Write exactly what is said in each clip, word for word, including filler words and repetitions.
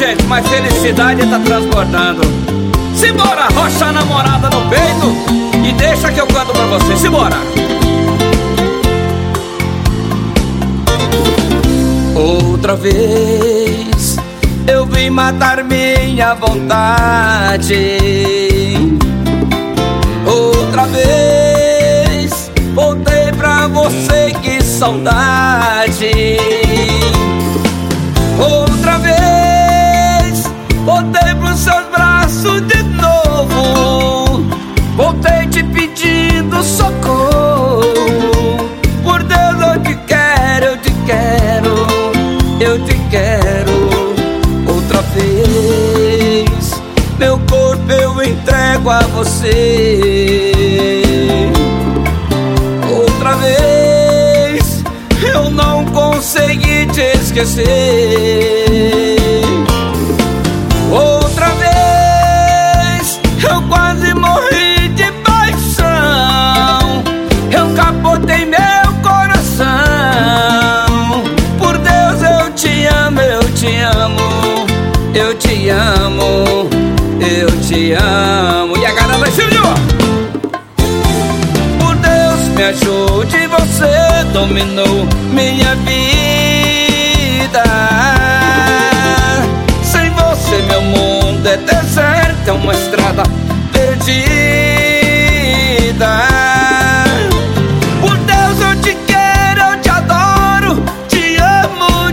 gente, mas felicidade tá transbordando. Simbora, rocha a namorada no peito e deixa que eu canto pra você. Simbora. Outra vez eu vim matar minha vontade. Outra vez voltei pra você, que saudade. Outra vez voltei pros seus braços de novo. Voltei te pedindo socorro. Por Deus eu te quero, eu te quero, eu te quero. Outra vez meu corpo eu entrego a você. Outra vez eu não consegui te esquecer. Outra vez eu quase morri de paixão. Eu capotei meu coração. Por Deus eu te amo, eu te amo, eu te amo, eu te amo. E a galera vai se viu? Por Deus me ajude, você dominou minha vida. Sem você meu mundo é deserto, é uma estrada perdida. Por Deus eu te quero, eu te adoro, te amo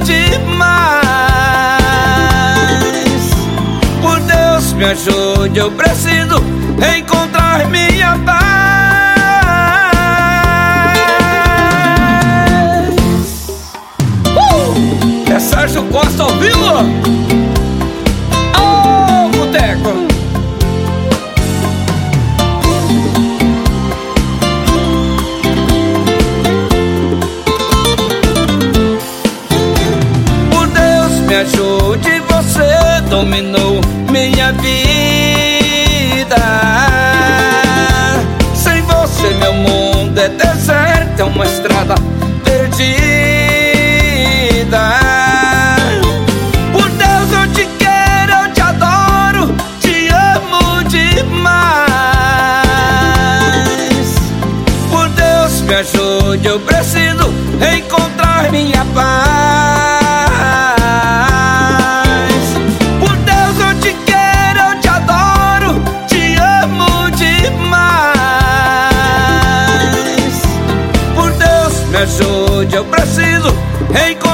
demais. Por Deus me ajude, eu preciso encontrar minha paz. É Sérgio Costa ao vivo. Ô, boteco. Por Deus me ajude, você dominou minha vida. Sem você meu mundo é deserto, é uma estrada perdida. Por Deus eu te quero, eu te adoro, te amo demais. Por Deus me ajude, eu preciso encontrar minha paz. Por Deus eu te quero, eu te adoro, te amo demais. Por Deus me ajude, eu preciso encontrar